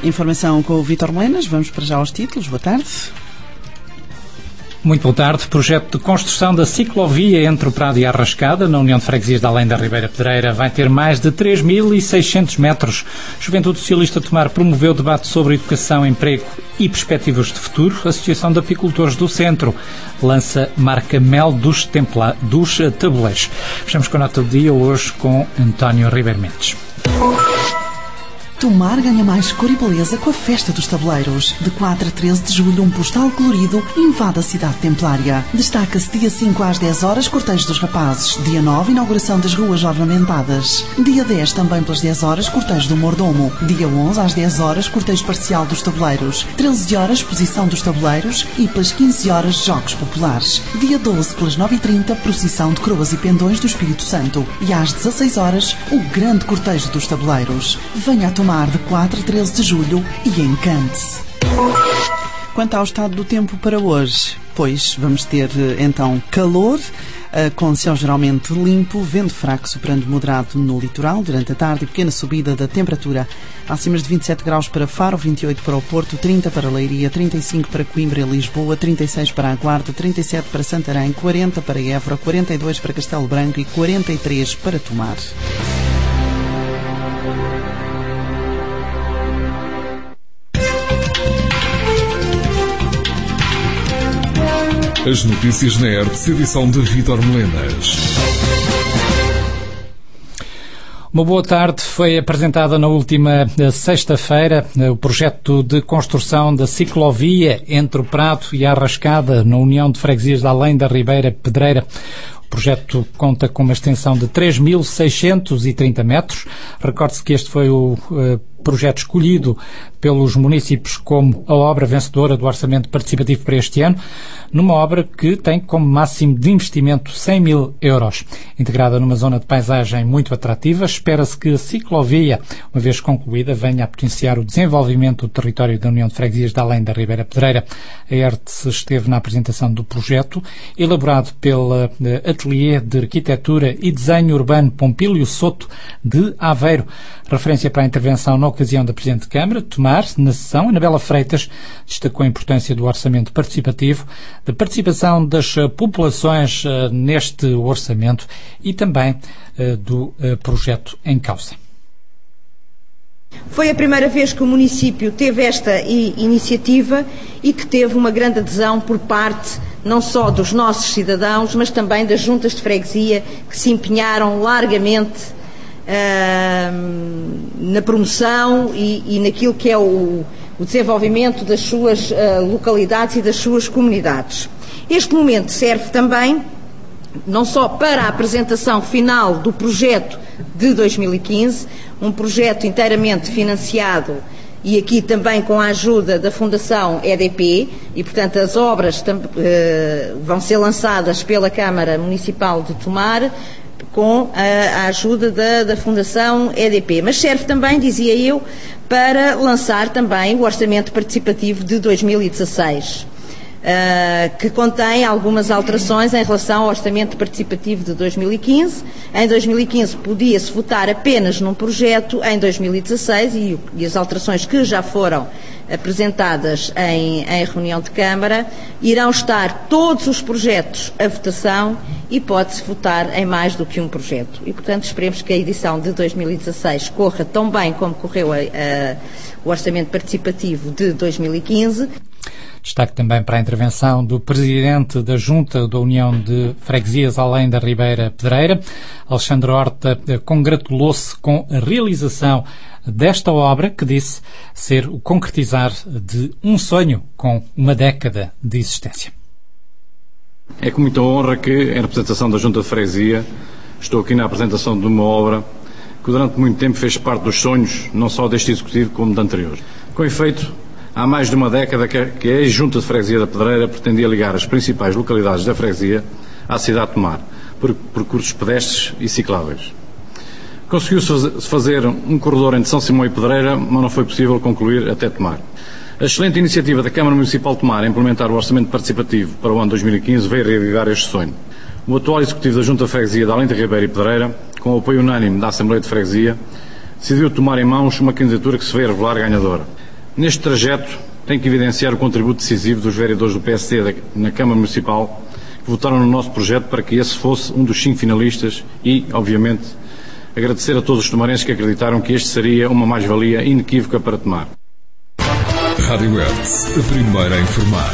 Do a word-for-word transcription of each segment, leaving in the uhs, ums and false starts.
Informação com o Vítor Melenas. Vamos para já aos títulos. Boa tarde. Muito boa tarde. Projeto de construção da ciclovia entre o Prado e a Arrascada, na União de Freguesias de Além da Ribeira Pedreira, vai ter mais de três mil e seiscentos metros. Juventude Socialista Tomar promoveu debate sobre educação, emprego e perspectivas de futuro. A Associação de Apicultores do Centro lança marca Mel dos, Templa... dos Tabuleiros. Fechamos com a nota do dia hoje com António Ribeiro Mendes. Tomar ganha mais cor e beleza com a Festa dos Tabuleiros. De quatro a treze de julho, um postal colorido invade a cidade templária. Destaca-se dia cinco às dez horas, cortejo dos rapazes. Dia nove, inauguração das ruas ornamentadas. Dia dez, também pelas dez horas, cortejo do mordomo. Dia onze, às dez horas, cortejo parcial dos tabuleiros. treze horas, exposição dos tabuleiros. E pelas quinze horas, jogos populares. Dia doze, pelas nove e trinta, procissão de coroas e pendões do Espírito Santo. E às dezasseis horas, o grande cortejo dos tabuleiros. Venha a tomar de quatro a treze de julho e encante-se. Quanto ao estado do tempo para hoje, pois vamos ter então calor, com céu geralmente limpo, vento fraco soprando moderado no litoral durante a tarde e pequena subida da temperatura. Máximas de vinte e sete graus para Faro, vinte e oito para o Porto, trinta para Leiria, trinta e cinco para Coimbra e Lisboa, trinta e seis para a Guarda, trinta e sete para Santarém, quarenta para Évora, quarenta e dois para Castelo Branco e quarenta e três para Tomar. As notícias na R T P, edição de Vítor Melenas. Uma boa tarde. Foi apresentada na última sexta-feira o projeto de construção da ciclovia entre o Prado e a Arrascada, na União de Freguesias de Além da Ribeira Pedreira. O projeto conta com uma extensão de três mil seiscentos e trinta metros. Recorde-se que este foi o uh, projeto escolhido pelos municípios como a obra vencedora do orçamento participativo para este ano, numa obra que tem como máximo de investimento cem mil euros. Integrada numa zona de paisagem muito atrativa, espera-se que a ciclovia, uma vez concluída, venha a potenciar o desenvolvimento do território da União de Freguesias de Além da Ribeira Pedreira. A E R T S esteve na apresentação do projeto, elaborado pela Ateliê de Arquitetura e Desenho Urbano Pompílio Soto de Aveiro. Referência para a intervenção na ocasião da Presidente de Câmara, Tomar, na sessão, Anabela Freitas destacou a importância do orçamento participativo, da participação das populações uh, neste orçamento e também uh, do uh, projeto em causa. Foi a primeira vez que o município teve esta iniciativa e que teve uma grande adesão por parte não só dos nossos cidadãos, mas também das juntas de freguesia que se empenharam largamente uh, na promoção e, e naquilo que é o, o desenvolvimento das suas uh, localidades e das suas comunidades. Este momento serve também não só para a apresentação final do projeto de dois mil e quinze, um projeto inteiramente financiado e aqui também com a ajuda da Fundação E D P, e portanto as obras tam, uh, vão ser lançadas pela Câmara Municipal de Tomar com a, a ajuda da, da Fundação E D P. Mas serve também, dizia eu, para lançar também o Orçamento Participativo de dois mil e dezasseis. Uh, que contém algumas alterações em relação ao Orçamento Participativo de dois mil e quinze. Em dois mil e quinze podia-se votar apenas num projeto, em dois mil e dezasseis, e, e as alterações que já foram apresentadas em, em reunião de Câmara, irão estar todos os projetos à votação e pode-se votar em mais do que um projeto. E, portanto, esperemos que a edição de dois mil e dezasseis corra tão bem como correu a, a, o Orçamento Participativo de dois mil e quinze. Destaque também para a intervenção do Presidente da Junta da União de Freguesias Além da Ribeira Pedreira. Alexandre Horta congratulou-se com a realização desta obra, que disse ser o concretizar de um sonho com uma década de existência. É com muita honra que, em representação da Junta de Freguesia, estou aqui na apresentação de uma obra que durante muito tempo fez parte dos sonhos, não só deste Executivo como de anteriores. Com efeito, há mais de uma década que a Junta de Freguesia da Pedreira pretendia ligar as principais localidades da freguesia à cidade de Tomar, por percursos pedestres e cicláveis. Conseguiu-se fazer um corredor entre São Simão e Pedreira, mas não foi possível concluir até Tomar. A excelente iniciativa da Câmara Municipal de Tomar em implementar o Orçamento Participativo para o ano dois mil e quinze veio reavivar este sonho. O atual Executivo da Junta de Freguesia de Além da Ribeira e Pedreira, com o apoio unânime da Assembleia de Freguesia, decidiu tomar em mãos uma candidatura que se veio revelar ganhadora. Neste trajeto, tenho que evidenciar o contributo decisivo dos vereadores do P S D na Câmara Municipal, que votaram no nosso projeto para que esse fosse um dos cinco finalistas e, obviamente, agradecer a todos os tomarenses que acreditaram que este seria uma mais-valia inequívoca para Tomar. Rádio Hertz, a primeira a informar.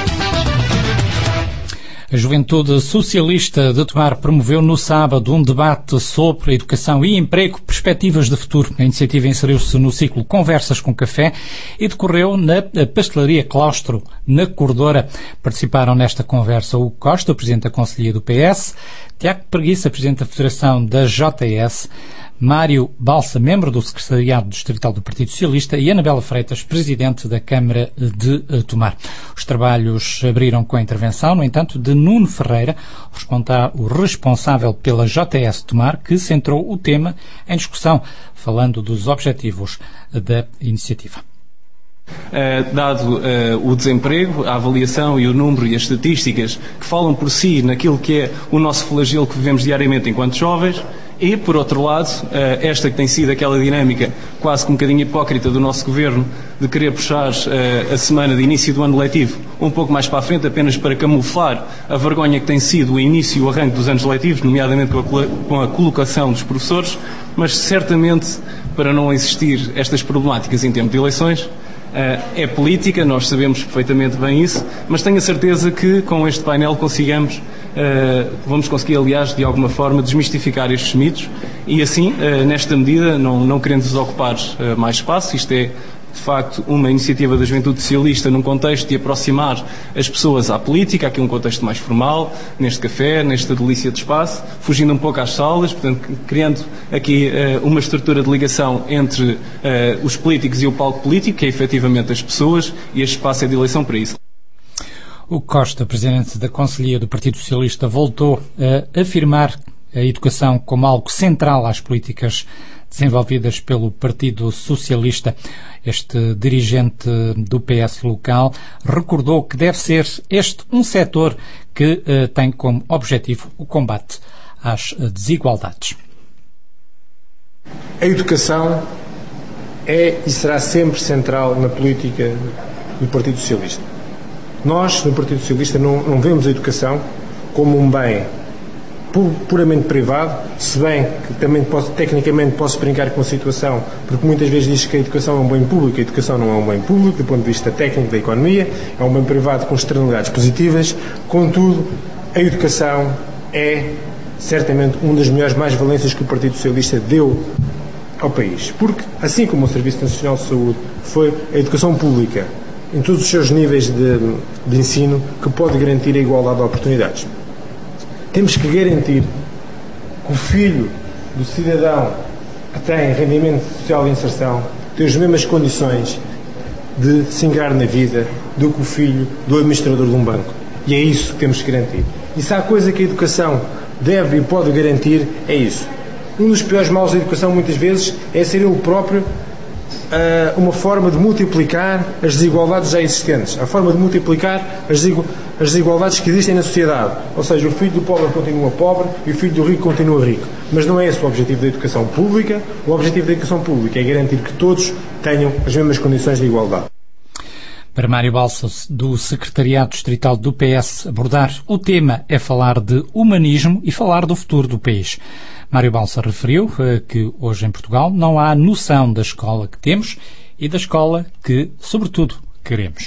A Juventude Socialista de Tomar promoveu no sábado um debate sobre educação e emprego, perspectivas de futuro. A iniciativa inseriu-se no ciclo Conversas com Café e decorreu na Pastelaria Claustro, na Cordora. Participaram nesta conversa o Costa, o Presidente da Conselhia do P S, Tiago Preguiça, Presidente da Federação da J S, Mário Balsa, membro do Secretariado Distrital do Partido Socialista, e Anabela Freitas, Presidente da Câmara de Tomar. Os trabalhos abriram com a intervenção, no entanto, de Nuno Ferreira, o responsável pela J S Tomar, que centrou o tema em discussão, falando dos objetivos da iniciativa. Uh, dado uh, o desemprego, a avaliação e o número e as estatísticas que falam por si naquilo que é o nosso flagelo que vivemos diariamente enquanto jovens, e, por outro lado, uh, esta que tem sido aquela dinâmica quase que um bocadinho hipócrita do nosso Governo de querer puxar uh, a semana de início do ano letivo um pouco mais para a frente, apenas para camuflar a vergonha que tem sido o início e o arranque dos anos letivos, nomeadamente com a, com a colocação dos professores, mas certamente para não existir estas problemáticas em tempo de eleições. Uh, é política, nós sabemos perfeitamente bem isso, mas tenho a certeza que com este painel consigamos, uh, vamos conseguir, aliás, de alguma forma, desmistificar estes mitos e assim, uh, nesta medida, não, não querendo desocupar uh, mais espaço, isto é, de facto, uma iniciativa da Juventude Socialista num contexto de aproximar as pessoas à política, aqui um contexto mais formal, neste café, nesta delícia de espaço, fugindo um pouco às salas, portanto, criando aqui uh, uma estrutura de ligação entre uh, os políticos e o palco político, que é efetivamente as pessoas, e este espaço é de eleição para isso. O Costa, Presidente da Conselhia do Partido Socialista, voltou a afirmar a educação como algo central às políticas desenvolvidas pelo Partido Socialista. Este dirigente do P S local recordou que deve ser este um setor que uh, tem como objetivo o combate às desigualdades. A educação é e será sempre central na política do Partido Socialista. Nós, no Partido Socialista, não, não vemos a educação como um bem puramente privado, se bem que também posso, tecnicamente posso brincar com a situação, porque muitas vezes diz que a educação é um bem público. A educação não é um bem público do ponto de vista técnico da economia, é um bem privado com externalidades positivas. Contudo, a educação é certamente uma das melhores mais-valências que o Partido Socialista deu ao país, porque assim como o Serviço Nacional de Saúde foi a educação pública em todos os seus níveis de, de ensino que pode garantir a igualdade de oportunidades. Temos que garantir que o filho do cidadão que tem rendimento social de inserção tem as mesmas condições de se ingrar na vida do que o filho do administrador de um banco. E é isso que temos que garantir. E se há coisa que a educação deve e pode garantir, é isso. Um dos piores males da educação, muitas vezes, é ser ele próprio uh, uma forma de multiplicar as desigualdades já existentes, a forma de multiplicar as, as desigualdades que existem na sociedade. Ou seja, o filho do pobre continua pobre e o filho do rico continua rico. Mas não é esse o objetivo da educação pública. O objetivo da educação pública é garantir que todos tenham as mesmas condições de igualdade. Para Mário Balsa, do Secretariado Distrital do P S, abordar o tema é falar de humanismo e falar do futuro do país. Mário Balsa referiu que hoje em Portugal não há noção da escola que temos e da escola que, sobretudo, queremos.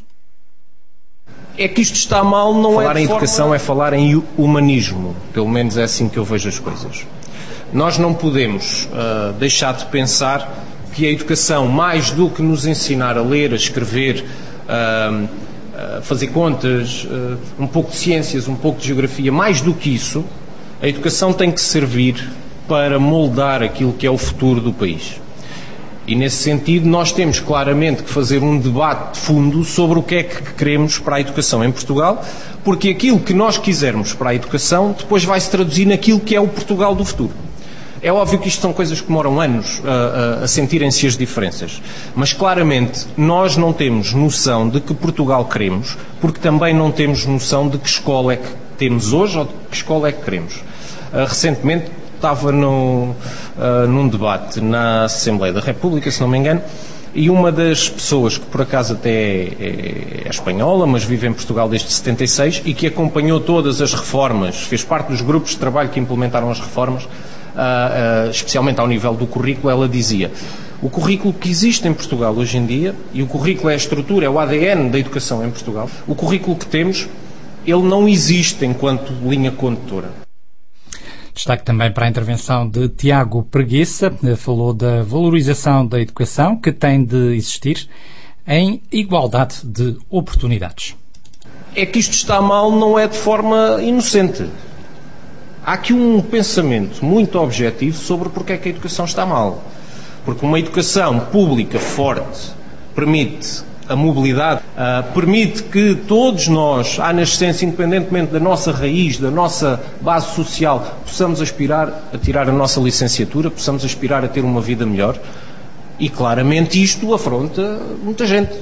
É que isto está mal, não falar é... Falar em forma... educação é falar em humanismo. Pelo menos é assim que eu vejo as coisas. Nós não podemos uh, deixar de pensar que a educação, mais do que nos ensinar a ler, a escrever, uh, uh, fazer contas, uh, um pouco de ciências, um pouco de geografia, mais do que isso, a educação tem que servir para moldar aquilo que é o futuro do país. E nesse sentido nós temos claramente que fazer um debate de fundo sobre o que é que queremos para a educação em Portugal, porque aquilo que nós quisermos para a educação depois vai se traduzir naquilo que é o Portugal do futuro. É óbvio que isto são coisas que demoram anos a, a, a sentirem-se as diferenças, mas claramente nós não temos noção de que Portugal queremos, porque também não temos noção de que escola é que temos hoje ou de que escola é que queremos. Uh, recentemente estava no, uh, num debate na Assembleia da República, se não me engano, E uma das pessoas que por acaso até é, é espanhola, mas vive em Portugal desde setenta e seis e que acompanhou todas as reformas, fez parte dos grupos de trabalho que implementaram as reformas, uh, uh, especialmente ao nível do currículo, ela dizia: o currículo que existe em Portugal hoje em dia, e o currículo é a estrutura, é o A D N da educação em Portugal, o currículo que temos, ele não existe enquanto linha condutora. Destaque também para a intervenção de Tiago Preguiça, falou da valorização da educação que tem de existir em igualdade de oportunidades. É que isto está mal, não é de forma inocente. Há aqui um pensamento muito objetivo sobre porque é que a educação está mal. Porque uma educação pública forte permite a mobilidade, uh, permite que todos nós, à nascença, independentemente da nossa raiz, da nossa base social, possamos aspirar a tirar a nossa licenciatura, possamos aspirar a ter uma vida melhor. E claramente isto afronta muita gente.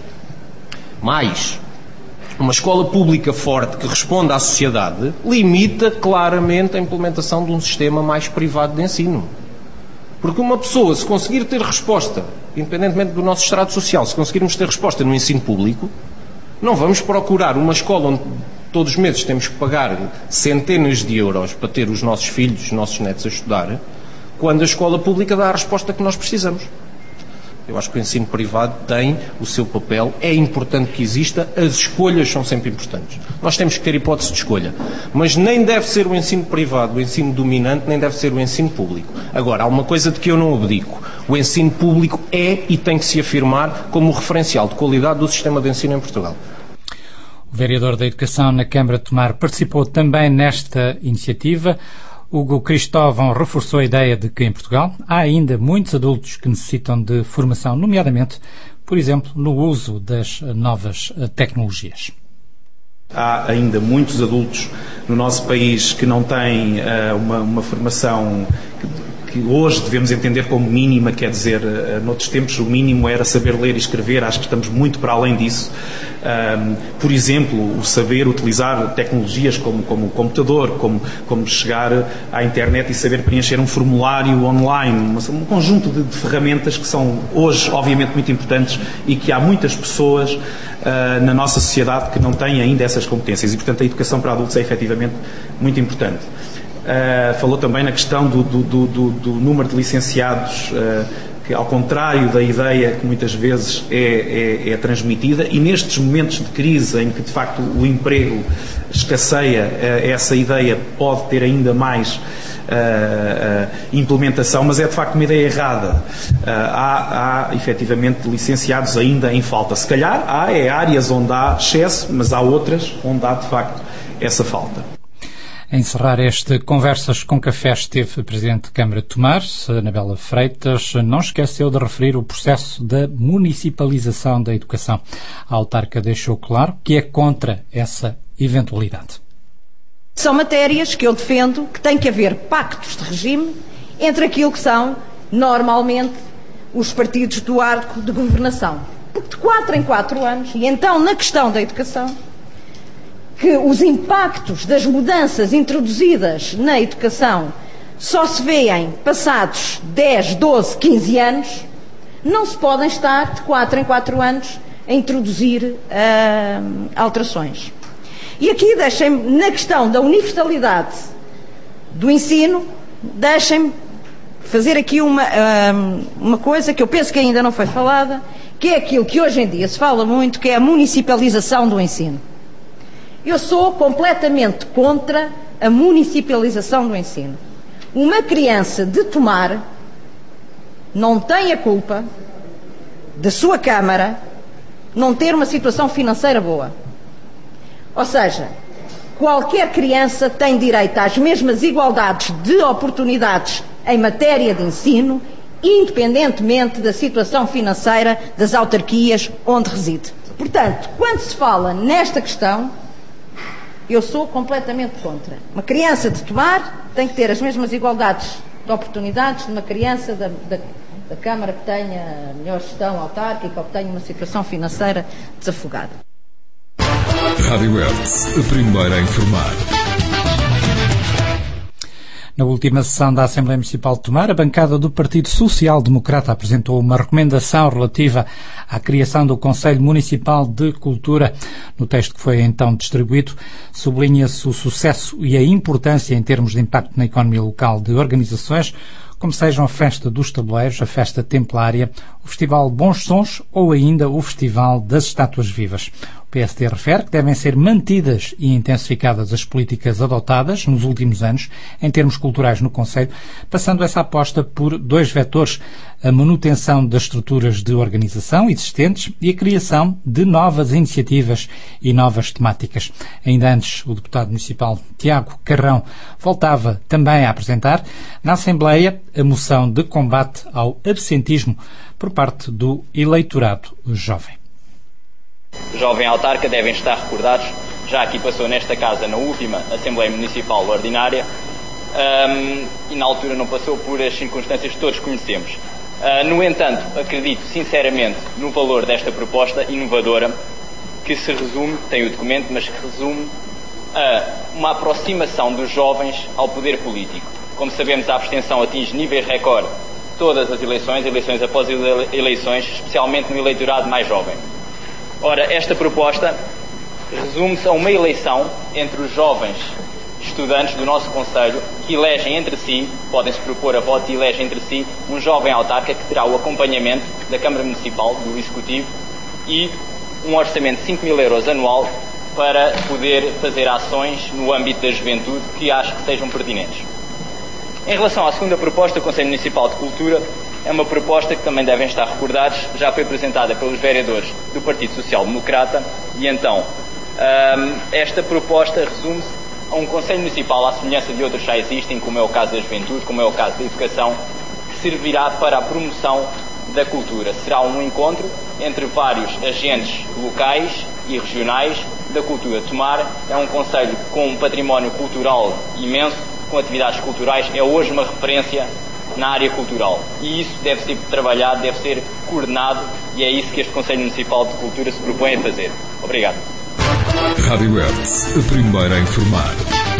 Mais, uma escola pública forte que responda à sociedade limita claramente a implementação de um sistema mais privado de ensino. Porque uma pessoa, se conseguir ter resposta, independentemente do nosso estrato social, se conseguirmos ter resposta no ensino público, não vamos procurar uma escola onde todos os meses temos que pagar centenas de euros para ter os nossos filhos, os nossos netos a estudar, quando a escola pública dá a resposta que nós precisamos. Eu acho que o ensino privado tem o seu papel, é importante que exista, as escolhas são sempre importantes. Nós temos que ter hipótese de escolha, mas nem deve ser o ensino privado o ensino dominante, nem deve ser o ensino público. Agora, há uma coisa de que eu não abdico: o ensino público é e tem que se afirmar como o referencial de qualidade do sistema de ensino em Portugal. O vereador da Educação na Câmara de Tomar participou também nesta iniciativa. Hugo Cristóvão reforçou a ideia de que em Portugal há ainda muitos adultos que necessitam de formação, nomeadamente, por exemplo, no uso das novas tecnologias. Há ainda muitos adultos no nosso país que não têm uh, uma, uma formação que, que hoje devemos entender como mínima, quer dizer, uh, noutros tempos o mínimo era saber ler e escrever, acho que estamos muito para além disso. Um, por exemplo, o saber utilizar tecnologias como, como o computador, como, como chegar à internet e saber preencher um formulário online, um conjunto de, de ferramentas que são hoje, obviamente, muito importantes e que há muitas pessoas uh, na nossa sociedade que não têm ainda essas competências e, portanto, a educação para adultos é efetivamente muito importante. Uh, falou também na questão do, do, do, do número de licenciados, uh, que ao contrário da ideia que muitas vezes é, é, é transmitida, e nestes momentos de crise em que de facto o emprego escasseia, essa ideia pode ter ainda mais uh, uh, implementação, mas é de facto uma ideia errada. Uh, há, há efetivamente licenciados ainda em falta. Se calhar há é áreas onde há excesso, mas há outras onde há de facto essa falta. A encerrar este Conversas com Café esteve a Presidente de Câmara de Tomar, Anabela Freitas. Não esqueceu de referir o processo da municipalização da educação. A autarca deixou claro que é contra essa eventualidade. São matérias que eu defendo que tem que haver pactos de regime entre aquilo que são, normalmente, os partidos do arco de governação. Porque de quatro em quatro anos, e então na questão da educação, que os impactos das mudanças introduzidas na educação só se veem passados dez, doze, quinze anos, não se podem estar de quatro em quatro anos a introduzir uh, alterações. E aqui deixem-me, na questão da universalidade do ensino, deixem-me fazer aqui uma, uh, uma coisa que eu penso que ainda não foi falada, que é aquilo que hoje em dia se fala muito, que é a municipalização do ensino. Eu sou completamente contra a municipalização do ensino. Uma criança de Tomar não tem a culpa da sua Câmara não ter uma situação financeira boa. Ou seja, qualquer criança tem direito às mesmas igualdades de oportunidades em matéria de ensino, independentemente da situação financeira das autarquias onde reside. Portanto, quando se fala nesta questão, eu sou completamente contra. Uma criança de Tomar tem que ter as mesmas igualdades de oportunidades de uma criança da, da, da Câmara que tenha melhor gestão autárquica ou que tenha uma situação financeira desafogada. Rádio Hertz, a primeira a informar. Na última sessão da Assembleia Municipal de Tomar, a bancada do Partido Social Democrata apresentou uma recomendação relativa à criação do Conselho Municipal de Cultura. No texto que foi então distribuído, sublinha-se o sucesso e a importância em termos de impacto na economia local de organizações como sejam a Festa dos Tabuleiros, a Festa Templária, o Festival Bons Sons ou ainda o Festival das Estátuas Vivas. O P S D refere que devem ser mantidas e intensificadas as políticas adotadas nos últimos anos em termos culturais no Concelho, passando essa aposta por dois vetores: a manutenção das estruturas de organização existentes e a criação de novas iniciativas e novas temáticas. Ainda antes, o deputado municipal Tiago Carrão voltava também a apresentar na Assembleia a moção de combate ao absentismo por parte do eleitorado jovem. Jovem autarca devem estar recordados, já aqui passou nesta casa na última Assembleia Municipal Ordinária um, e na altura não passou por as circunstâncias que todos conhecemos. Uh, no entanto, acredito sinceramente no valor desta proposta inovadora que se resume, tem o documento, mas que resume a uma aproximação dos jovens ao poder político. Como sabemos, a abstenção atinge níveis recorde todas as eleições, eleições após eleições, especialmente no eleitorado mais jovem. Ora, esta proposta resume-se a uma eleição entre os jovens estudantes do nosso Conselho que elegem entre si, podem-se propor a voto e elegem entre si um jovem autarca que terá o acompanhamento da Câmara Municipal, do Executivo, e um orçamento de cinco mil euros anual para poder fazer ações no âmbito da juventude que acho que sejam pertinentes. Em relação à segunda proposta, o Conselho Municipal de Cultura é uma proposta que também devem estar recordados, já foi apresentada pelos vereadores do Partido Social Democrata e então esta proposta resume-se a um Conselho Municipal à semelhança de outros que já existem, como é o caso da juventude, como é o caso da educação, que servirá para a promoção da cultura. Será um encontro entre vários agentes locais e regionais da cultura. Tomar é um concelho com um património cultural imenso, com atividades culturais, é hoje uma referência na área cultural. E isso deve ser trabalhado, deve ser coordenado e é isso que este Conselho Municipal de Cultura se propõe a fazer. Obrigado. Rádio Hertz, a primeira a informar.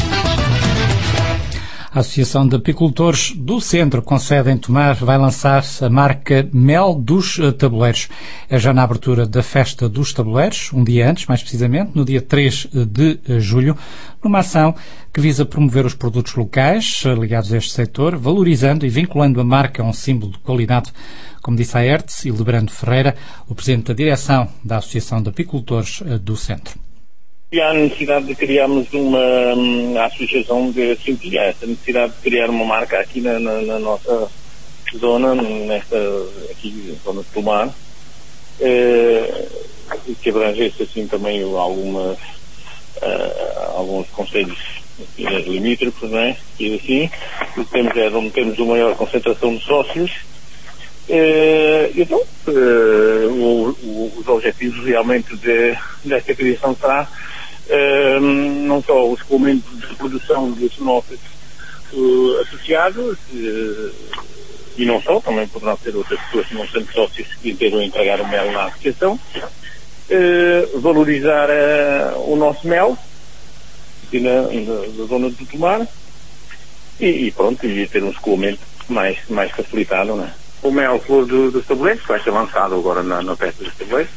A Associação de Apicultores do Centro, com sede em Tomar, vai lançar a marca Mel dos Tabuleiros. É já na abertura da Festa dos Tabuleiros, um dia antes, mais precisamente, no dia três de julho, numa ação que visa promover os produtos locais ligados a este setor, valorizando e vinculando a marca a um símbolo de qualidade. Como disse a Hertz, Hildebrando Ferreira, o presidente da direção da Associação de Apicultores do Centro. E há a necessidade de criarmos uma associação de sentir essa necessidade de criar uma marca aqui na, na, na nossa zona, nesta aqui, zona de Tomar, eh, que abrangesse assim também algumas, uh, alguns concelhos limítrofes, não é? E assim, temos, é onde temos a maior concentração de sócios. Uh, então, uh, o, o, os objetivos realmente de, desta criação será uh, não só o escoamento de produção dos nossos uh, associados, uh, e não só, também poderão ser outras pessoas que não são sócios que inteiram entregar o mel na associação, uh, valorizar uh, o nosso mel aqui na, na, na zona de Tomar e, e pronto, e ter um escoamento mais, mais facilitado, não é? O mel flor do, dos tabuleiros, que vai ser lançado agora na, na Festa dos Tabuleiros,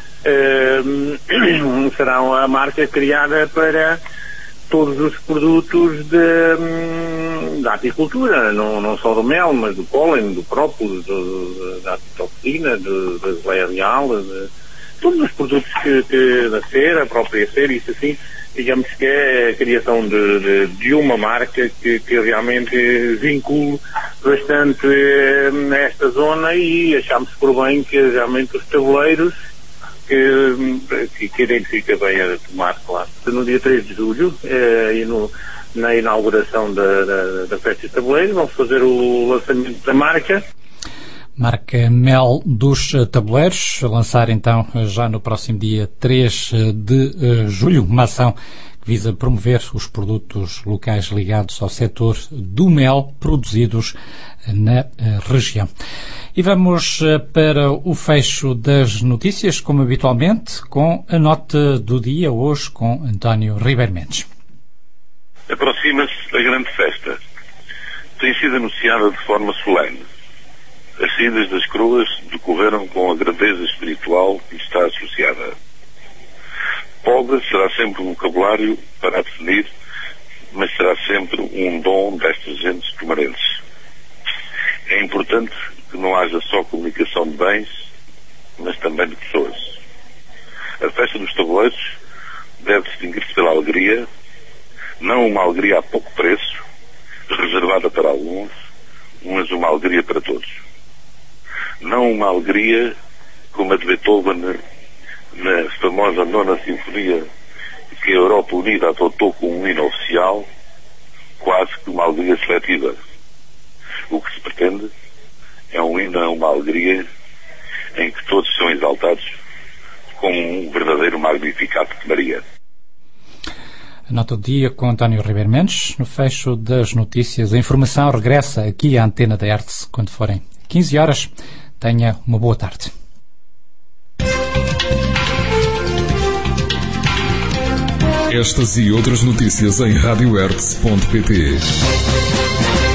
uh, será uma marca criada para todos os produtos de, da apicultura, não, não só do mel, mas do pólen, do própolis, do, da apitoxina, do, da geleia real, de, todos os produtos que, que da cera, a própria cera, isso assim, digamos que é a criação de, de, de uma marca que, que realmente vincula bastante eh, nesta zona e achamos por bem que realmente os tabuleiros que, que, que identifica bem a Tomar, claro. No dia três de julho, eh, e no, na inauguração da, da, da Festa de Tabuleiros, vamos fazer o lançamento da marca. Marca Mel dos Tabuleiros, a lançar então já no próximo dia três de julho, uma ação que visa promover os produtos locais ligados ao setor do mel produzidos na região. E vamos para o fecho das notícias, como habitualmente, com a nota do dia, hoje com António Ribeiro Mendes. Aproxima-se a grande festa. sido anunciada de forma solene. As saídas das coroas decorreram com a grandeza espiritual que lhe está associada. Pobre será sempre um vocabulário para a definir, mas será sempre um dom destas gentes tomarenses. É importante que não haja só comunicação de bens, mas também de pessoas. A festa dos tabuleiros deve distinguir-se pela alegria, não uma alegria a pouco preço, reservada para alguns, mas uma alegria para todos. Não uma alegria como a de Beethoven na famosa nona sinfonia que a Europa Unida adotou como um hino oficial, quase que uma alegria seletiva. O que se pretende é um hino a uma alegria em que todos são exaltados como um verdadeiro Magnificat de Maria. A nota do dia com António Ribeiro Mendes. No fecho das notícias, a informação regressa aqui à antena da R T S quando forem quinze horas. Tenha uma boa tarde. Estas e outras notícias em rádio ertz ponto pt.